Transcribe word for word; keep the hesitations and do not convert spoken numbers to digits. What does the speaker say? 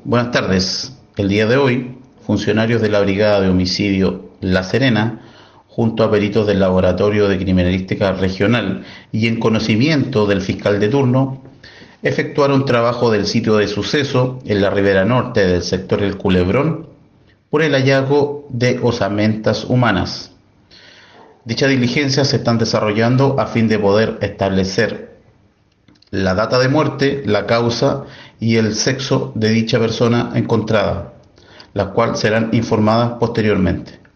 Buenas tardes. El día de hoy, funcionarios de la Brigada de Homicidio La Serena, junto a peritos del Laboratorio de Criminalística Regional y en conocimiento del fiscal de turno, efectuaron trabajo del sitio de suceso en la ribera norte del sector El Culebrón por el hallazgo de osamentas humanas. Dichas diligencias se están desarrollando a fin de poder establecer la data de muerte, la causa y el sexo de dicha persona encontrada, las cuales serán informadas posteriormente.